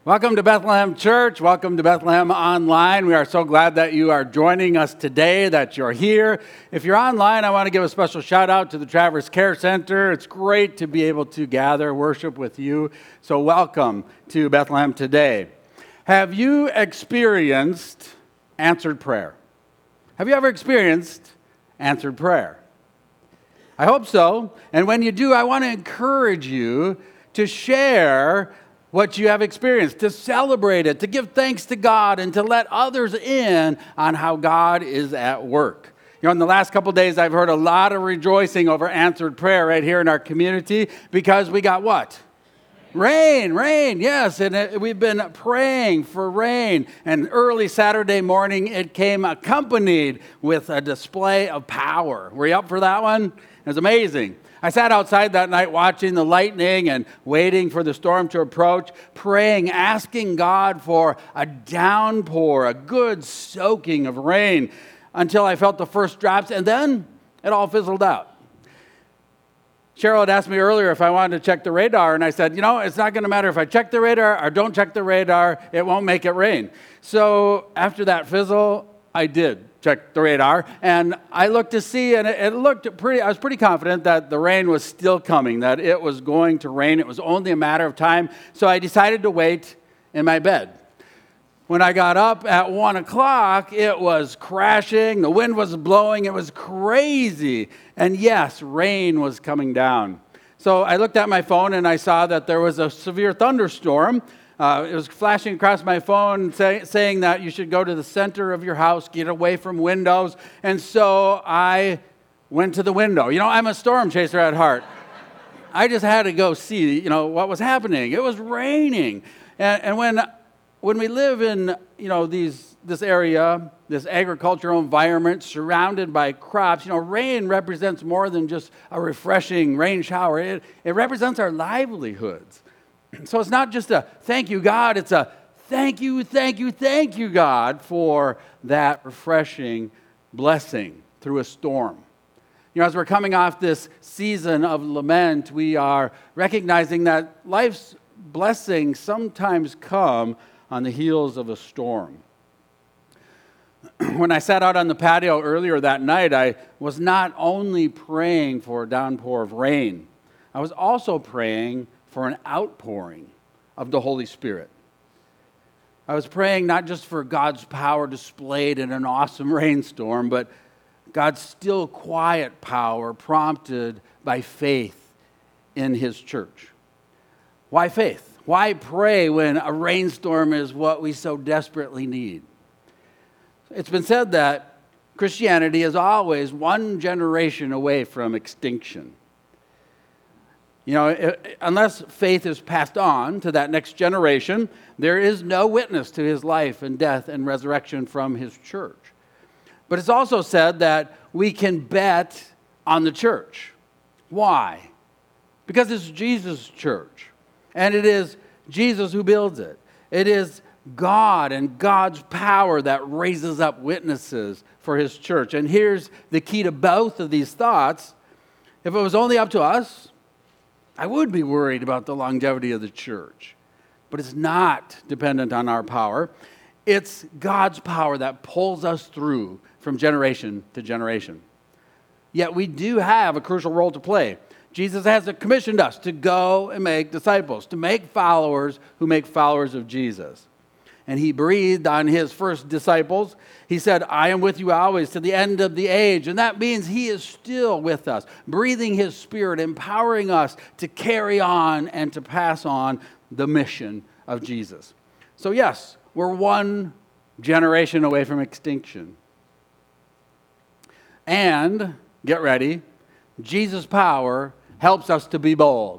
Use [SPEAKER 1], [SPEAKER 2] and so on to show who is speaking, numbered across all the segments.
[SPEAKER 1] Welcome to Bethlehem Church. Welcome to Bethlehem Online. We are so glad that you are joining us today, that you're here. If you're online, I want to give a special shout out to the Traverse Care Center. It's great to be able to gather, worship with you. So welcome to Bethlehem today. Have you experienced answered prayer? Have you ever experienced answered prayer? I hope so. And when you do, I want to encourage you to share what you have experienced, to celebrate it, to give thanks to God, and to let others in on how God is at work. You know, in the last couple of days, I've heard a lot of rejoicing over answered prayer right here in our community because we got what? Rain, yes, and we've been praying for rain. And early Saturday morning, it came accompanied with a display of power. Were you up for that one? It was amazing. I sat outside that night watching the lightning and waiting for the storm to approach, praying, asking God for a downpour, a good soaking of rain, until I felt the first drops, and then it all fizzled out. Cheryl had asked me earlier if I wanted to check the radar, and I said, it's not going to matter if I check the radar or don't check the radar, it won't make it rain. So after that fizzle, I did check the radar, and I looked to see, and it looked I was pretty confident that the rain was still coming, that it was going to rain. It was only a matter of time, so I decided to wait in my bed. When I got up at 1 o'clock, it was crashing, the wind was blowing, it was crazy, and yes, rain was coming down. So I looked at my phone, and I saw that there was a severe thunderstorm. It was flashing across my phone saying that you should go to the center of your house, get away from windows. And so I went to the window. I'm a storm chaser at heart. I just had to go see, what was happening. It was raining. And when we live in, this area, this agricultural environment surrounded by crops, rain represents more than just a refreshing rain shower. It represents our livelihoods. So it's not just a thank you, God. It's a thank you, God, for that refreshing blessing through a storm. As we're coming off this season of lament, we are recognizing that life's blessings sometimes come on the heels of a storm. When I sat out on the patio earlier that night, I was not only praying for a downpour of rain, I was also praying for an outpouring of the Holy Spirit. I was praying not just for God's power displayed in an awesome rainstorm, but God's still quiet power prompted by faith in His church. Why faith? Why pray when a rainstorm is what we so desperately need? It's been said that Christianity is always one generation away from extinction. Unless faith is passed on to that next generation, there is no witness to His life and death and resurrection from His church. But it's also said that we can bet on the church. Why? Because it's Jesus' church, and it is Jesus who builds it. It is God and God's power that raises up witnesses for His church. And here's the key to both of these thoughts. If it was only up to us, I would be worried about the longevity of the church, but it's not dependent on our power. It's God's power that pulls us through from generation to generation. Yet we do have a crucial role to play. Jesus has commissioned us to go and make disciples, to make followers who make followers of Jesus. And He breathed on His first disciples. He said, I am with you always to the end of the age. And that means He is still with us, breathing His Spirit, empowering us to carry on and to pass on the mission of Jesus. So yes, we're one generation away from extinction. And, get ready, Jesus' power helps us to be bold.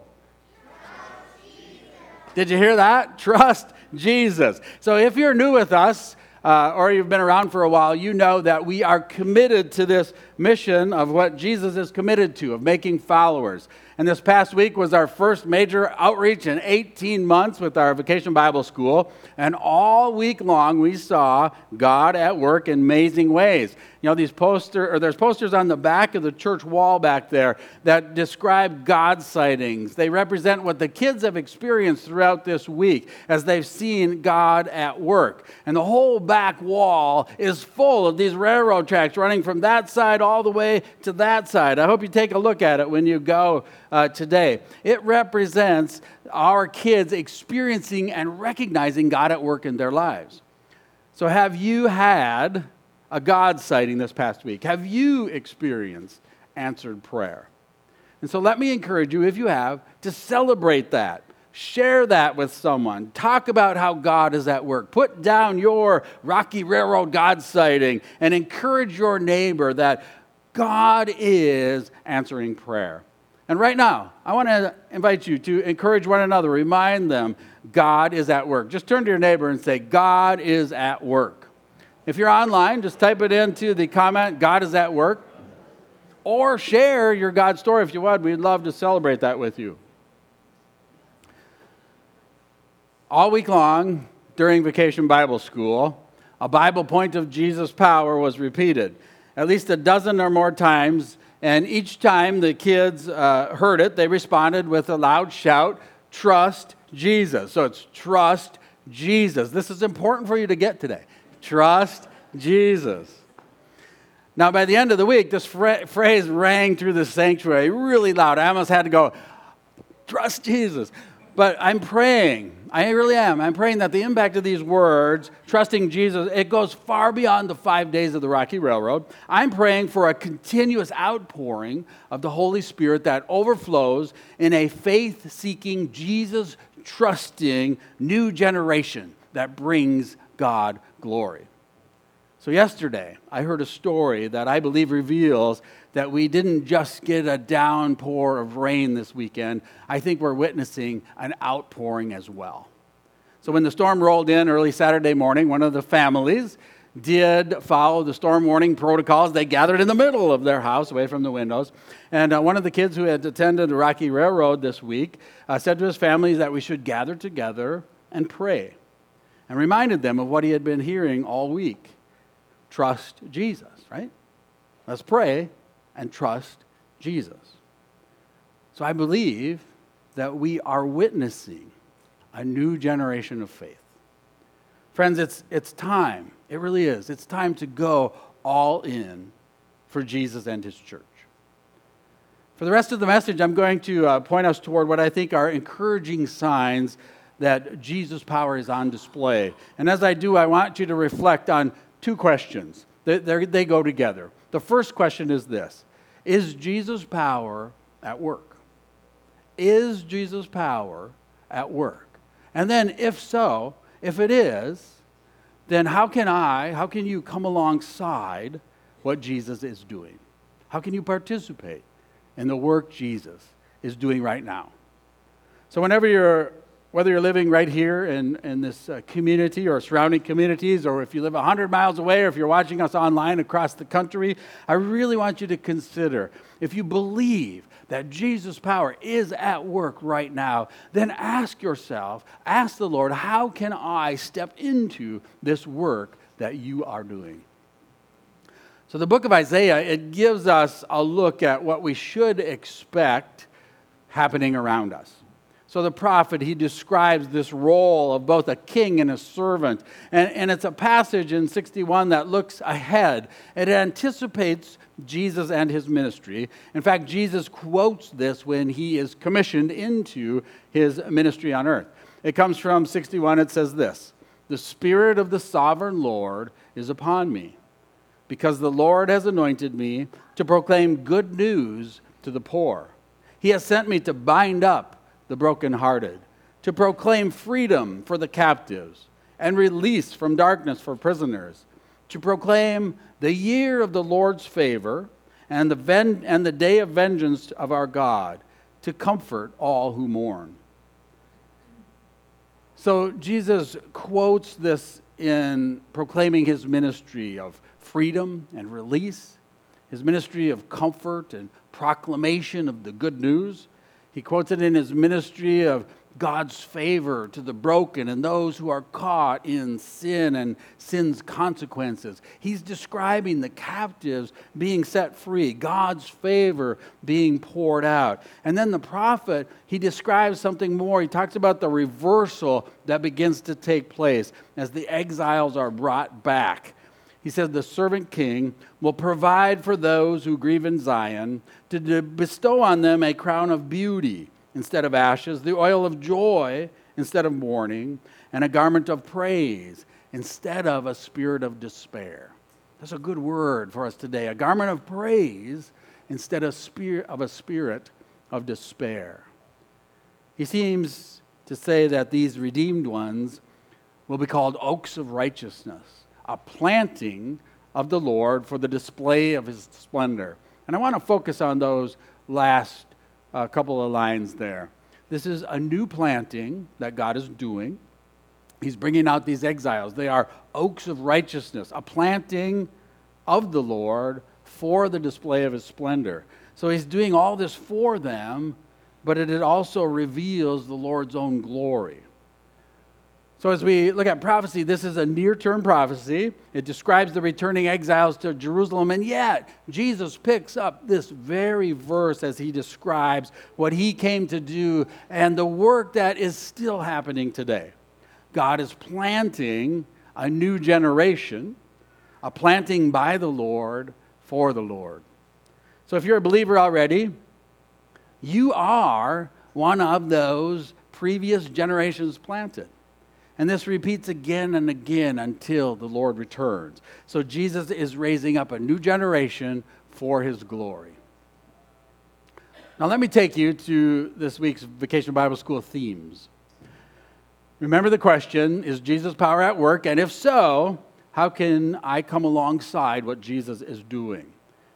[SPEAKER 1] Did you hear that? Trust Jesus. So if you're new with us, or you've been around for a while, you know that we are committed to this mission of what Jesus is committed to, of making followers. And this past week was our first major outreach in 18 months with our Vacation Bible School. And all week long, we saw God at work in amazing ways. You know, there's posters on the back of the church wall back there that describe God sightings. They represent what the kids have experienced throughout this week as they've seen God at work. And the whole back wall is full of these railroad tracks running from that side all the way to that side. I hope you take a look at it when you go today. It represents our kids experiencing and recognizing God at work in their lives. So have you had a God sighting this past week? Have you experienced answered prayer? And so let me encourage you, if you have, to celebrate that. Share that with someone. Talk about how God is at work. Put down your Rocky Railroad God sighting and encourage your neighbor that God is answering prayer. And right now, I want to invite you to encourage one another. Remind them, God is at work. Just turn to your neighbor and say, God is at work. If you're online, just type it into the comment, God is at work. Or share your God story if you would. We'd love to celebrate that with you. All week long, during Vacation Bible School, a Bible point of Jesus' power was repeated at least a dozen or more times. And each time the kids heard it, they responded with a loud shout, trust Jesus. So it's trust Jesus. This is important for you to get today. Trust Jesus. Now, by the end of the week, this phrase rang through the sanctuary really loud. I almost had to go, trust Jesus. But I'm praying. I really am. I'm praying that the impact of these words, trusting Jesus, it goes far beyond the 5 days of the Rocky Railroad. I'm praying for a continuous outpouring of the Holy Spirit that overflows in a faith-seeking, Jesus-trusting new generation that brings God glory. So yesterday, I heard a story that I believe reveals that we didn't just get a downpour of rain this weekend. I think we're witnessing an outpouring as well. So when the storm rolled in early Saturday morning, one of the families did follow the storm warning protocols. They gathered in the middle of their house, away from the windows. And one of the kids who had attended the Rocky Railroad this week said to his family that we should gather together and pray, and reminded them of what he had been hearing all week. Trust Jesus, right? Let's pray and trust Jesus. So I believe that we are witnessing a new generation of faith. Friends, it's time. It really is. It's time to go all in for Jesus and his church. For the rest of the message, I'm going to point us toward what I think are encouraging signs that Jesus' power is on display. And as I do, I want you to reflect on two questions. They go together. The first question is this: is Jesus' power at work? Is Jesus' power at work? And then if so, if it is, then how can you come alongside what Jesus is doing? How can you participate in the work Jesus is doing right now? So whether you're living right here in this community or surrounding communities, or if you live 100 miles away, or if you're watching us online across the country, I really want you to consider, if you believe that Jesus' power is at work right now, then ask yourself, ask the Lord, how can I step into this work that you are doing? So the book of Isaiah, it gives us a look at what we should expect happening around us. So the prophet, he describes this role of both a king and a servant. And it's a passage in 61 that looks ahead. It anticipates Jesus and his ministry. In fact, Jesus quotes this when he is commissioned into his ministry on earth. It comes from 61. It says this: "The Spirit of the sovereign Lord is upon me, because the Lord has anointed me to proclaim good news to the poor. He has sent me to bind up the brokenhearted, to proclaim freedom for the captives and release from darkness for prisoners, to proclaim the year of the Lord's favor and the day of vengeance of our God, to comfort all who mourn." So Jesus quotes this in proclaiming his ministry of freedom and release, his ministry of comfort and proclamation of the good news. He quotes it in his ministry of God's favor to the broken and those who are caught in sin and sin's consequences. He's describing the captives being set free, God's favor being poured out. And then the prophet, he describes something more. He talks about the reversal that begins to take place as the exiles are brought back. He says the servant king will provide for those who grieve in Zion to bestow on them a crown of beauty instead of ashes, the oil of joy instead of mourning, and a garment of praise instead of a spirit of despair. That's a good word for us today. A garment of praise instead of a spirit of despair. He seems to say that these redeemed ones will be called oaks of righteousness, a planting of the Lord for the display of his splendor. And I want to focus on those last couple of lines there. This is a new planting that God is doing. He's bringing out these exiles. They are oaks of righteousness, a planting of the Lord for the display of his splendor. So he's doing all this for them, but it also reveals the Lord's own glory. So as we look at prophecy, this is a near-term prophecy. It describes the returning exiles to Jerusalem, and yet Jesus picks up this very verse as he describes what he came to do and the work that is still happening today. God is planting a new generation, a planting by the Lord for the Lord. So if you're a believer already, you are one of those previous generations planted. And this repeats again and again until the Lord returns. So Jesus is raising up a new generation for his glory. Now let me take you to this week's Vacation Bible School themes. Remember the question, is Jesus' power at work? And if so, how can I come alongside what Jesus is doing?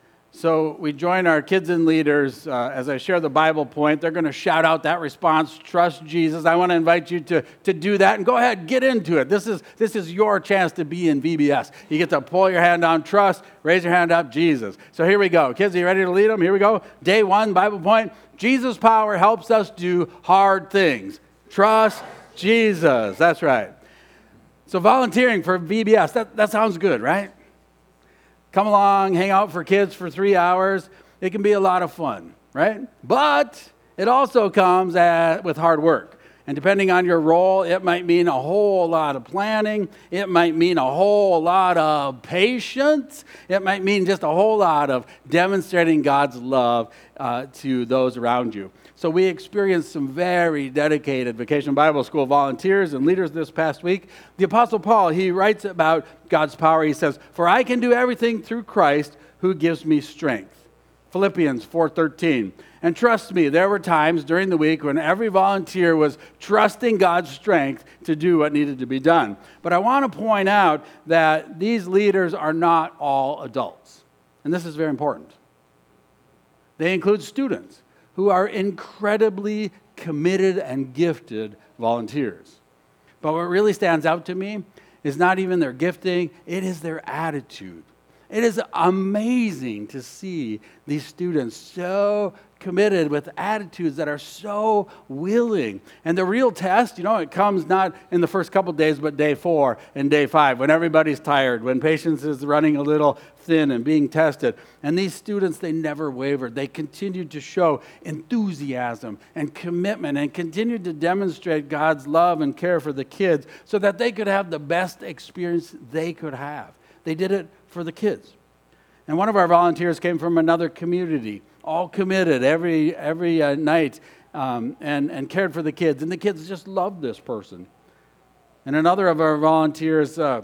[SPEAKER 1] So we join our kids and leaders as I share the Bible point. They're going to shout out that response, trust Jesus. I want to invite you to do that and go ahead, get into it. This is your chance to be in VBS. You get to pull your hand down, trust, raise your hand up, Jesus. So here we go. Kids, are you ready to lead them? Here we go. Day 1, Bible point. Jesus' power helps us do hard things. Trust Jesus. That's right. So volunteering for VBS, that sounds good, right? Come along, hang out for kids for 3 hours. It can be a lot of fun, right? But it also comes with hard work. And depending on your role, it might mean a whole lot of planning. It might mean a whole lot of patience. It might mean just a whole lot of demonstrating God's love to those around you. So we experienced some very dedicated Vacation Bible School volunteers and leaders this past week. The Apostle Paul, he writes about God's power. He says, "For I can do everything through Christ who gives me strength." Philippians 4:13. And trust me, there were times during the week when every volunteer was trusting God's strength to do what needed to be done. But I want to point out that these leaders are not all adults. And this is very important. They include students who are incredibly committed and gifted volunteers. But what really stands out to me is not even their gifting, it is their attitude. It is amazing to see these students so committed with attitudes that are so willing. And the real test, it comes not in the first couple days, but day 4 and day 5, when everybody's tired, when patience is running a little thin and being tested. And these students, they never wavered. They continued to show enthusiasm and commitment and continued to demonstrate God's love and care for the kids so that they could have the best experience they could have. They did it for the kids. And one of our volunteers came from another community, all committed every night and cared for the kids. And the kids just loved this person. And another of our volunteers, our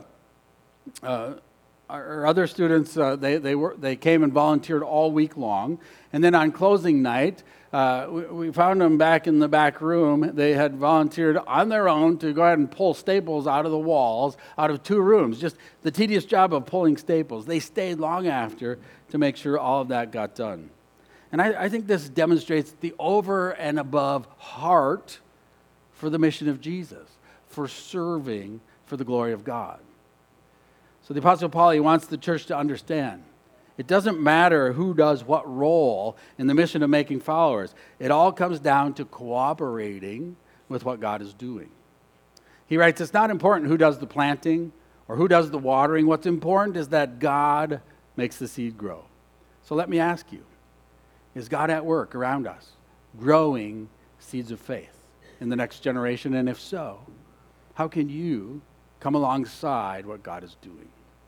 [SPEAKER 1] other students, they came and volunteered all week long. And then on closing night, we found them back in the back room. They had volunteered on their own to go ahead and pull staples out of the walls, out of 2 rooms. Just the tedious job of pulling staples. They stayed long after to make sure all of that got done. And I think this demonstrates the over and above heart for the mission of Jesus, for serving for the glory of God. So the Apostle Paul, he wants the church to understand, It doesn't matter who does what role in the mission of making followers. It all comes down to cooperating with what God is doing. He writes, it's not important who does the planting or who does the watering. What's important is that God makes the seed grow. So let me ask you, is God at work around us, growing seeds of faith in the next generation? And if so, how can you come alongside what God is doing?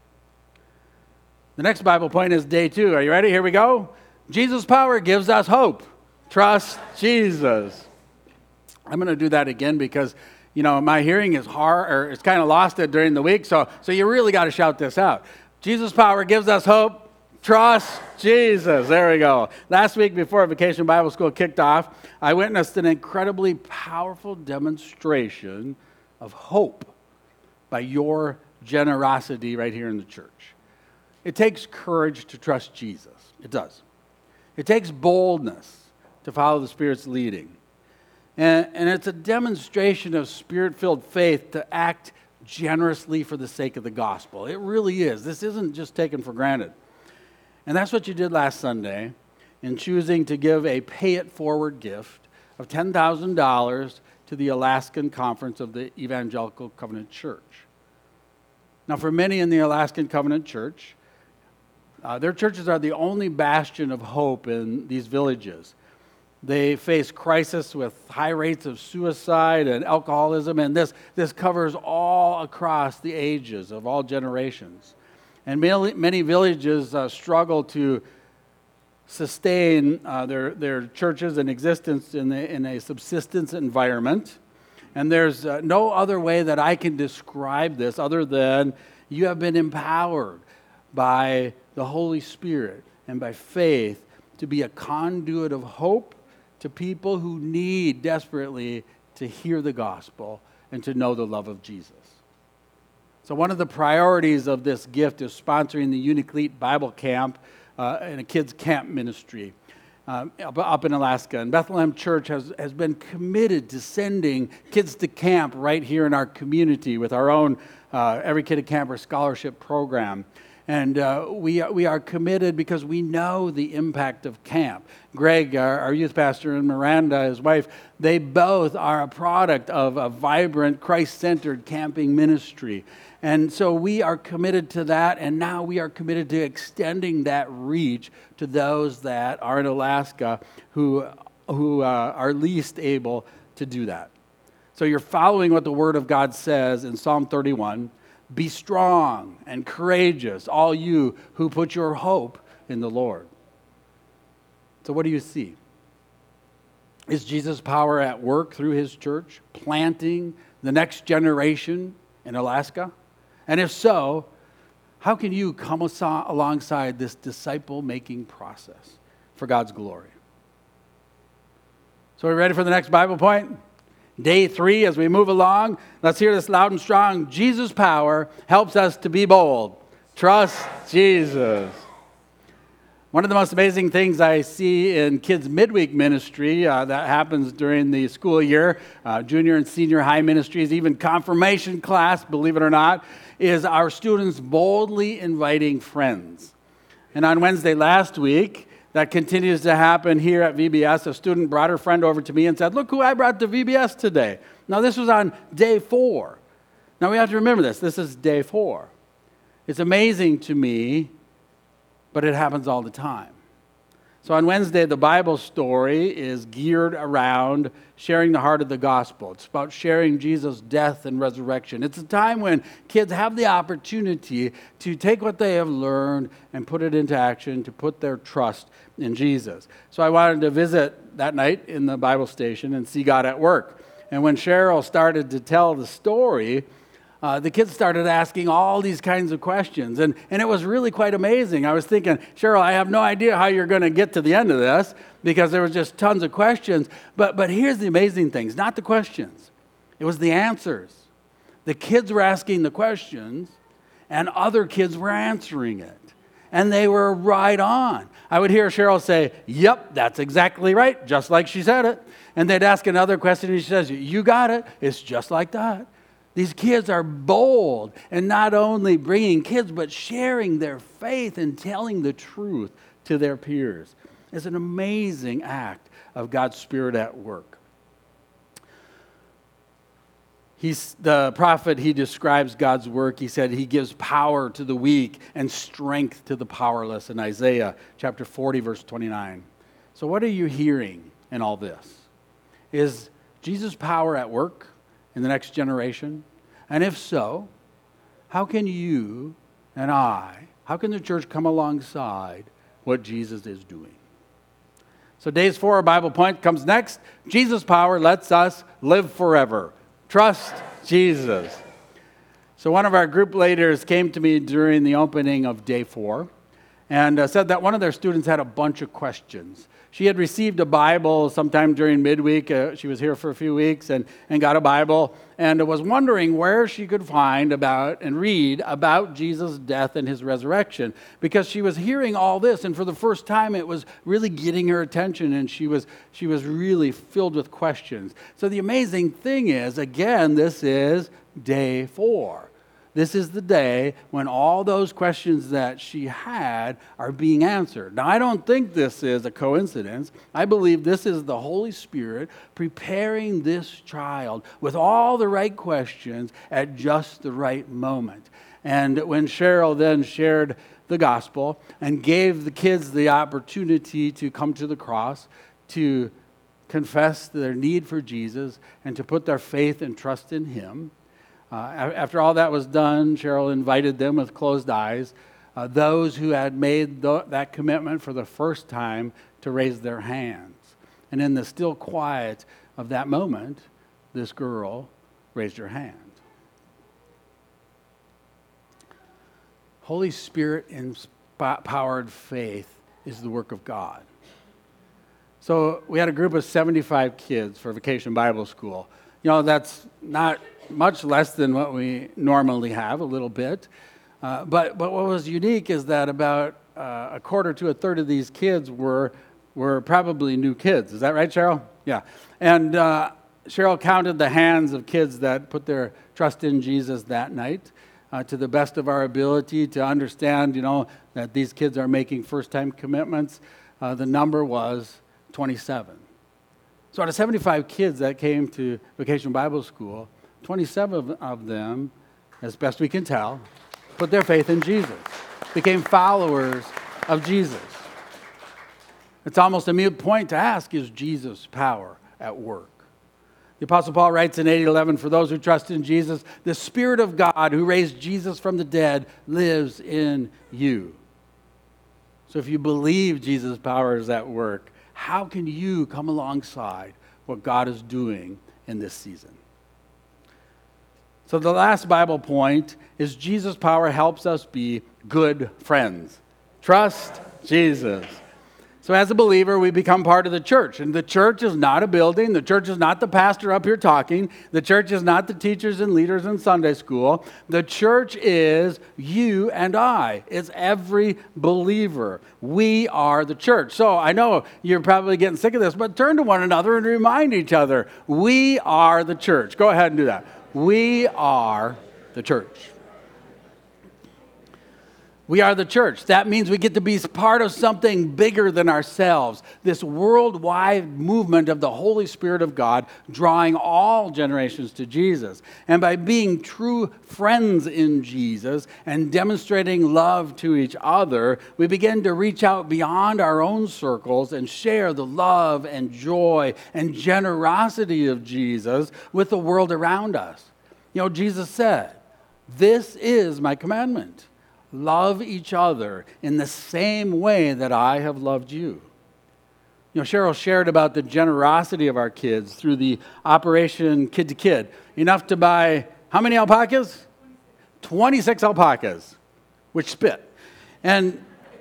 [SPEAKER 1] The next Bible point is day 2. Are you ready? Here we go. Jesus' power gives us hope. Trust Jesus. I'm going to do that again because, my hearing is hard, or it's kind of lost it during the week, so you really got to shout this out. Jesus' power gives us hope. Trust Jesus. There we go. Last week before Vacation Bible School kicked off, I witnessed an incredibly powerful demonstration of hope by your generosity right here in the church. It takes courage to trust Jesus. It does. It takes boldness to follow the Spirit's leading. And it's a demonstration of Spirit-filled faith to act generously for the sake of the gospel. It really is. This isn't just taken for granted. And that's what you did last Sunday in choosing to give a pay-it-forward gift of $10,000 to the Alaskan Conference of the Evangelical Covenant Church. Now, for many in the Alaskan Covenant Church, their churches are the only bastion of hope in these villages. They face crisis with high rates of suicide and alcoholism, and this covers all across the ages of all generations. And many villages struggle to sustain their churches and existence in a subsistence environment. And there's no other way that I can describe this other than you have been empowered by the Holy Spirit and by faith to be a conduit of hope to people who need desperately to hear the gospel and to know the love of Jesus. So one of the priorities of this gift is sponsoring the Uniclete Bible Camp and a kids' camp ministry up in Alaska. And Bethlehem Church has been committed to sending kids to camp right here in our community with our own Every Kid a Camper scholarship program. And we are committed because we know the impact of camp. Greg, our youth pastor, and Miranda, his wife, they both are a product of a vibrant, Christ-centered camping ministry. And so we are committed to that, and now we are committed to extending that reach to those that are in Alaska who are least able to do that. So you're following what the Word of God says in Psalm 31. Be strong and courageous, all you who put your hope in the Lord. So what do you see? Is Jesus' power at work through his church, planting the next generation in Alaska? And if so, how can you come alongside this disciple-making process for God's glory? So are we ready for the next Bible point? Day 3, as we move along, let's hear this loud and strong. Jesus' power helps us to be bold. Trust Jesus. One of the most amazing things I see in kids' midweek ministry that happens during the school year, junior and senior high ministries, even confirmation class, believe it or not, is our students boldly inviting friends. And on Wednesday last week, that continues to happen here at VBS. A student brought her friend over to me and said, look who I brought to VBS today. Now, this was on day 4. Now, we have to remember this. This is day 4. It's amazing to me, but it happens all the time. So on Wednesday, the Bible story is geared around sharing the heart of the gospel. It's about sharing Jesus' death and resurrection. It's a time when kids have the opportunity to take what they have learned and put it into action, to put their trust in Jesus. So I wanted to visit that night in the Bible station and see God at work. And when Cheryl started to tell the story, the kids started asking all these kinds of questions. And it was really quite amazing. I was thinking, Cheryl, I have no idea how you're going to get to the end of this because there was just tons of questions. But here's the amazing things, not the questions. It was the answers. The kids were asking the questions and other kids were answering it. And they were right on. I would hear Cheryl say, yep, that's exactly right, just like she said it. And they'd ask another question and she says, you got it, it's just like that. These kids are bold and not only bringing kids, but sharing their faith and telling the truth to their peers. It's an amazing act of God's Spirit at work. The prophet, he describes God's work. He said he gives power to the weak and strength to the powerless in Isaiah chapter 40, verse 29. So what are you hearing in all this? Is Jesus' power at work in the next generation? And if so, how can you and how can the church come alongside what Jesus is doing? So Days 4, our Bible point comes next. Jesus' power lets us live forever. Trust Jesus. So one of our group leaders came to me during the opening of Day 4 and said that one of their students had a bunch of questions. She had received a Bible sometime during midweek. She was here for a few weeks and got a Bible and was wondering where she could find about and read about Jesus' death and his resurrection, because she was hearing all this, and for the first time it was really getting her attention, and she was really filled with questions. So the amazing thing is, again, this is Day 4. This is the day when all those questions that she had are being answered. Now, I don't think this is a coincidence. I believe this is the Holy Spirit preparing this child with all the right questions at just the right moment. And when Cheryl then shared the gospel and gave the kids the opportunity to come to the cross, to confess their need for Jesus, and to put their faith and trust in him, after all that was done, Cheryl invited them with closed eyes, those who had made that commitment for the first time, to raise their hands. And in the still quiet of that moment, this girl raised her hand. Holy Spirit-empowered faith is the work of God. So we had a group of 75 kids for Vacation Bible School. You know, that's not much less than what we normally have, a little bit. But what was unique is that about a quarter to a third of these kids were probably new kids. Is that right, Cheryl? Yeah. And Cheryl counted the hands of kids that put their trust in Jesus that night, to the best of our ability to understand, that these kids are making first-time commitments. The number was 27. So out of 75 kids that came to Vacation Bible School, 27 of them, as best we can tell, put their faith in Jesus, became followers of Jesus. It's almost a mute point to ask, is Jesus' power at work? The Apostle Paul writes in 8:11, for those who trust in Jesus, the Spirit of God who raised Jesus from the dead lives in you. So if you believe Jesus' power is at work, how can you come alongside what God is doing in this season? So the last Bible point is Jesus' power helps us be good friends. Trust Jesus. So as a believer, we become part of the church. And the church is not a building. The church is not the pastor up here talking. The church is not the teachers and leaders in Sunday school. The church is you and I. It's every believer. We are the church. So I know you're probably getting sick of this, but turn to one another and remind each other, we are the church. Go ahead and do that. We are the church. We are the church. That means we get to be part of something bigger than ourselves. This worldwide movement of the Holy Spirit of God drawing all generations to Jesus. And by being true friends in Jesus and demonstrating love to each other, we begin to reach out beyond our own circles and share the love and joy and generosity of Jesus with the world around us. Jesus said, "This is my commandment. Love each other in the same way that I have loved you." Cheryl shared about the generosity of our kids through the Operation Kid to Kid. Enough to buy how many alpacas? 26 alpacas, which spit. And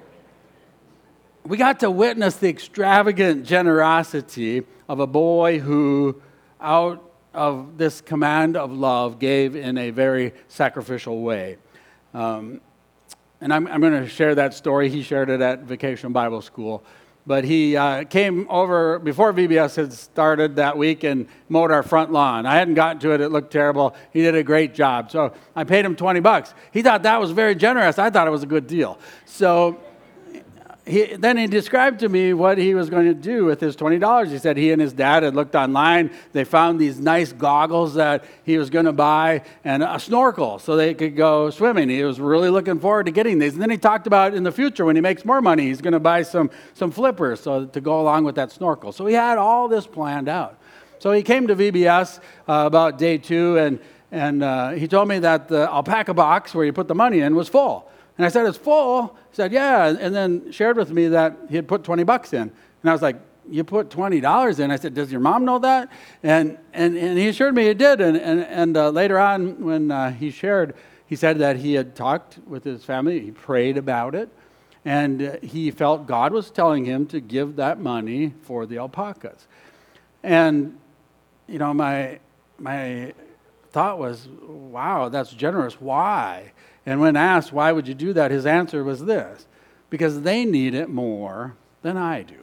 [SPEAKER 1] we got to witness the extravagant generosity of a boy who, out of this command of love, gave in a very sacrificial way. And I'm going to share that story. He shared it at Vacation Bible School. but he came over before VBS had started that week and mowed our front lawn. I hadn't gotten to it. It looked terrible. He did a great job. So I paid him $20. He thought that was very generous. I thought it was a good deal. So then he described to me what he was going to do with his $20. He said he and his dad had looked online. They found these nice goggles that he was going to buy and a snorkel so they could go swimming. He was really looking forward to getting these. And then he talked about in the future when he makes more money, he's going to buy some flippers so to go along with that snorkel. So he had all this planned out. So he came to VBS about day 2, and he told me that the alpaca box where you put the money in was full. And I said, it's full? He said, yeah, and then shared with me that he had put $20 in. And I was like, you put $20 in? I said, does your mom know that? And he assured me he did. And later on, when he shared, he said that he had talked with his family, he prayed about it, and he felt God was telling him to give that money for the alpacas. And, you know, my thought was, wow, that's generous. Why? And when asked, why would you do that, his answer was this: because they need it more than I do.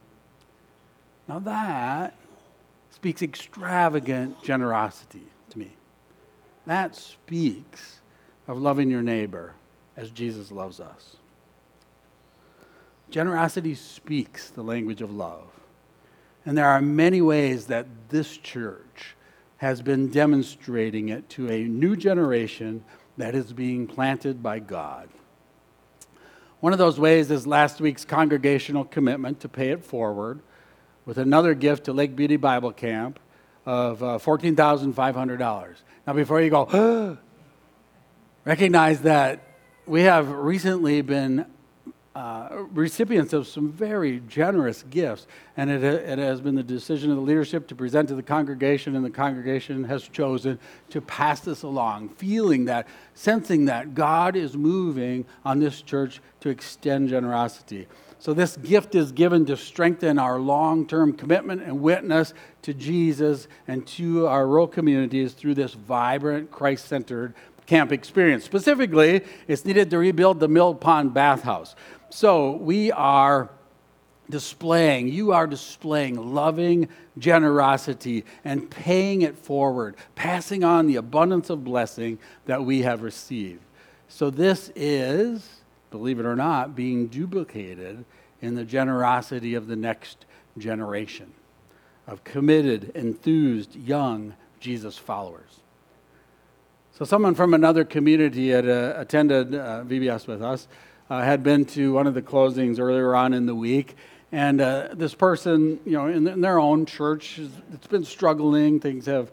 [SPEAKER 1] Now that speaks extravagant generosity to me. That speaks of loving your neighbor as Jesus loves us. Generosity speaks the language of love. And there are many ways that this church has been demonstrating it to a new generation that is being planted by God. One of those ways is last week's congregational commitment to pay it forward with another gift to Lake Beauty Bible Camp of $14,500. Now, before you go, recognize that we have recently been recipients of some very generous gifts, and it has been the decision of the leadership to present to the congregation, and the congregation has chosen to pass this along, feeling that, sensing that God is moving on this church to extend generosity. So this gift is given to strengthen our long-term commitment and witness to Jesus and to our rural communities through this vibrant, Christ-centered camp experience. Specifically, it's needed to rebuild the Mill Pond bathhouse. So you are displaying loving generosity and paying it forward, passing on the abundance of blessing that we have received. So this is, believe it or not, being duplicated in the generosity of the next generation of committed, enthused, young Jesus followers. So someone from another community had attended VBS with us, had been to one of the closings earlier on in the week, and this person, you know, in their own church, it's been struggling. Things have,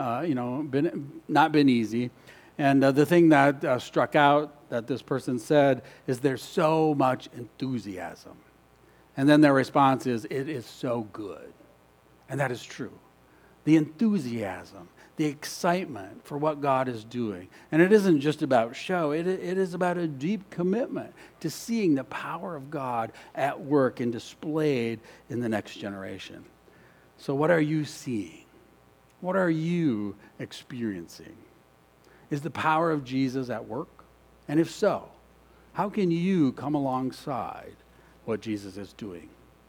[SPEAKER 1] not been easy. And the thing that struck out that this person said is there's so much enthusiasm. And then their response is, it is so good. And that is true. The enthusiasm, the excitement for what God is doing. And it isn't just about show. It is about a deep commitment to seeing the power of God at work and displayed in the next generation. So what are you seeing? What are you experiencing? Is the power of Jesus at work? And if so, how can you come alongside what Jesus is doing?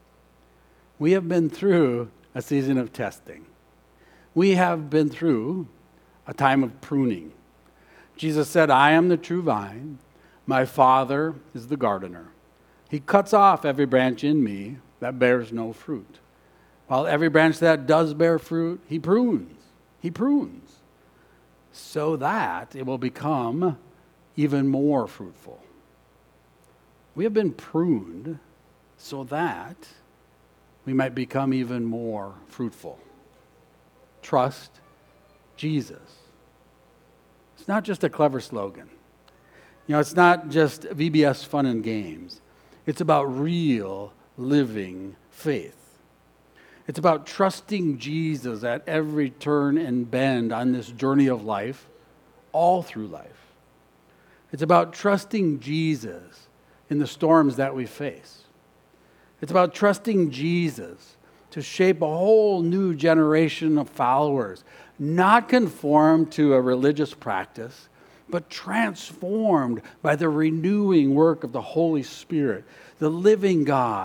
[SPEAKER 1] We have been through a season of testing. We have been through a time of pruning. Jesus said, I am the true vine. My Father is the gardener. He cuts off every branch in me that bears no fruit, while every branch that does bear fruit, he prunes. He prunes so that it will become even more fruitful. We have been pruned so that we might become even more fruitful. Trust Jesus. It's not just a clever slogan. You know, it's not just VBS fun and games. It's about real living faith. It's about trusting Jesus at every turn and bend on this journey of life, all through life. It's about trusting Jesus in the storms that we face. It's about trusting Jesus to shape a whole new generation of followers, not conformed to a religious practice, but transformed by the renewing work of the Holy Spirit, the living God,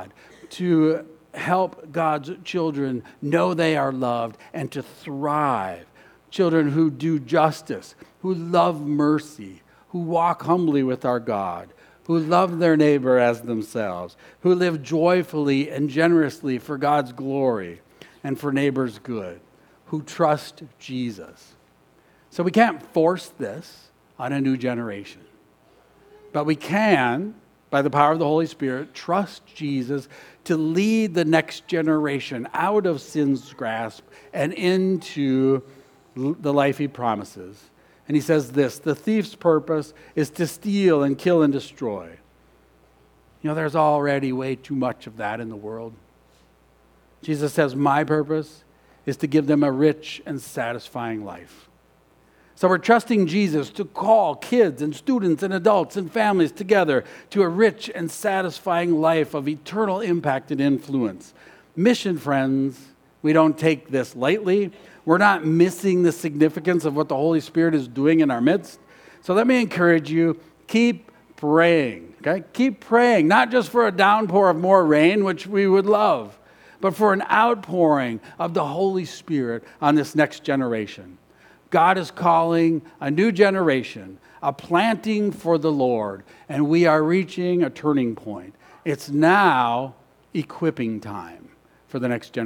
[SPEAKER 1] to help God's children know they are loved and to thrive. Children who do justice, who love mercy, who walk humbly with our God, who love their neighbor as themselves, who live joyfully and generously for God's glory and for neighbor's good, who trust Jesus. So we can't force this on a new generation, but we can, by the power of the Holy Spirit, trust Jesus to lead the next generation out of sin's grasp and into the life he promises. And he says this, the thief's purpose is to steal and kill and destroy. You know, there's already way too much of that in the world. Jesus says, my purpose is to give them a rich and satisfying life. So we're trusting Jesus to call kids and students and adults and families together to a rich and satisfying life of eternal impact and influence. Mission friends, we don't take this lightly. We're not missing the significance of what the Holy Spirit is doing in our midst. So let me encourage you, keep praying, okay? Keep praying, not just for a downpour of more rain, which we would love, but for an outpouring of the Holy Spirit on this next generation. God is calling a new generation, a planting for the Lord, and we are reaching a turning point. It's now equipping time for the next generation.